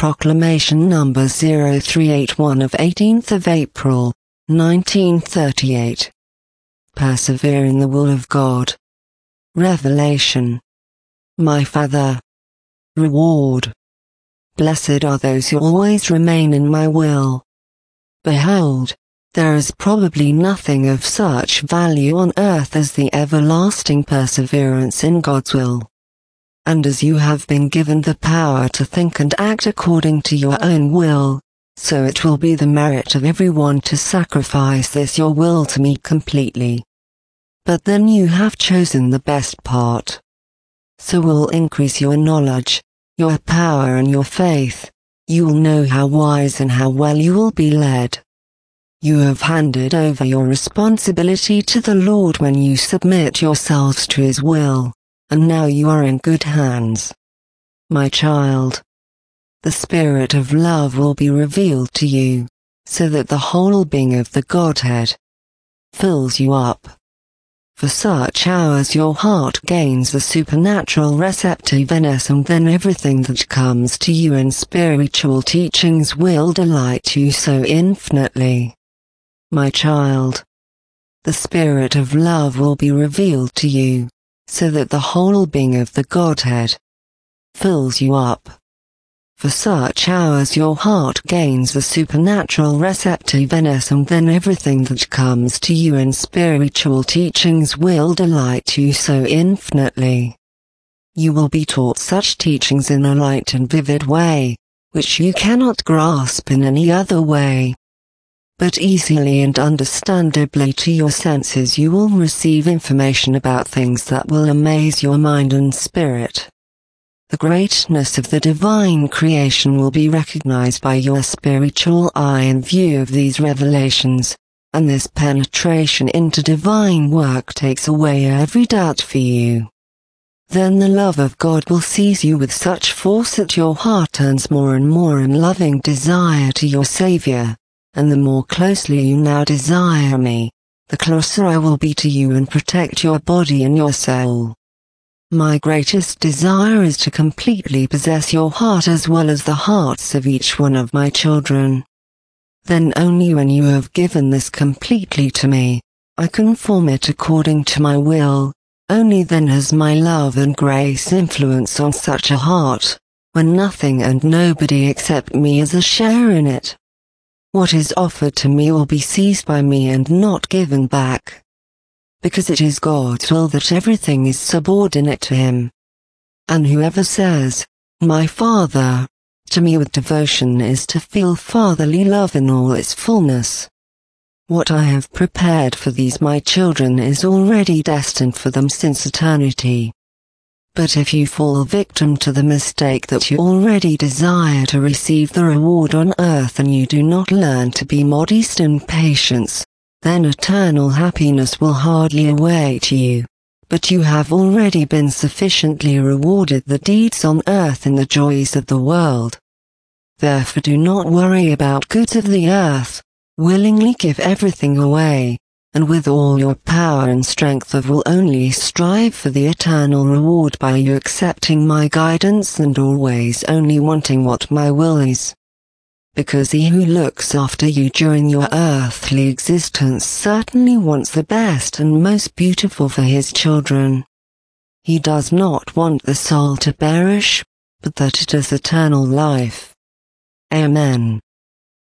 Proclamation number 0381 of 18th of April, 1938. Persevere in the will of God. Revelation. My Father. Reward. Blessed are those who always remain in my will. Behold, there is probably nothing of such value on earth as the everlasting perseverance in God's will. And as you have been given the power to think and act according to your own will, so it will be the merit of everyone to sacrifice this your will to me completely. But then you have chosen the best part. So will increase your knowledge, your power and your faith. You will know how wise and how well you will be led. You have handed over your responsibility to the Lord when you submit yourselves to His will, and now you are in good hands. My child. The Spirit of love will be revealed to you, so that the whole being of the Godhead fills you up. For such hours your heart gains the supernatural receptiveness, and then everything that comes to you in spiritual teachings will delight you so infinitely. My child. The Spirit of love will be revealed to you, so that the whole being of the Godhead fills you up. For such hours your heart gains the supernatural receptiveness, and then everything that comes to you in spiritual teachings will delight you so infinitely. You will be taught such teachings in a light and vivid way, which you cannot grasp in any other way. But easily and understandably to your senses you will receive information about things that will amaze your mind and spirit. The greatness of the divine creation will be recognized by your spiritual eye in view of these revelations, and this penetration into divine work takes away every doubt for you. Then the love of God will seize you with such force that your heart turns more and more in loving desire to your Savior, and the more closely you now desire me, the closer I will be to you and protect your body and your soul. My greatest desire is to completely possess your heart as well as the hearts of each one of my children. Then only when you have given this completely to me, I can form it according to my will. Only then has my love and grace influence on such a heart, when nothing and nobody except me has a share in it. What is offered to me will be seized by me and not given back. Because it is God's will that everything is subordinate to Him. And whoever says, "My Father," to me with devotion is to feel fatherly love in all its fullness. What I have prepared for these my children is already destined for them since eternity. But if you fall victim to the mistake that you already desire to receive the reward on earth and you do not learn to be modest and patient, then eternal happiness will hardly await you. But you have already been sufficiently rewarded the deeds on earth in the joys of the world. Therefore do not worry about goods of the earth, willingly give everything away, and with all your power and strength of will only strive for the eternal reward by you accepting my guidance and always only wanting what my will is. Because He who looks after you during your earthly existence certainly wants the best and most beautiful for His children. He does not want the soul to perish, but that it has eternal life. Amen.